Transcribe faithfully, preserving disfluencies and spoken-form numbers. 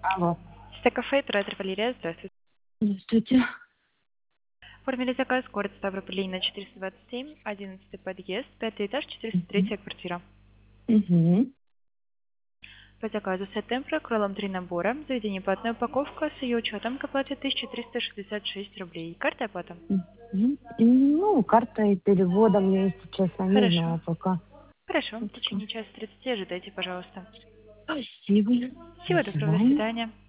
Алло. Стекафе, оператор Валерия, здравствуйте. Здравствуйте. Оформили заказ, город Ставрополь, Ленина, четыреста двадцать семь, одиннадцатый подъезд, пятый этаж, четыреста Мгм. третья квартира. Мгм. По заказу сет темпра, крылом три набора, заведение платная упаковка, с ее учетом к оплате тысяча триста шестьдесят шесть рублей. Карта оплата? Мгм. Ну, картой перевода мне, если честно, не Хорошо. знаю пока. Хорошо, в Точка. течение часа тридцати ожидайте, пожалуйста. Спасибо. До Всего доброго, до свидания. свидания.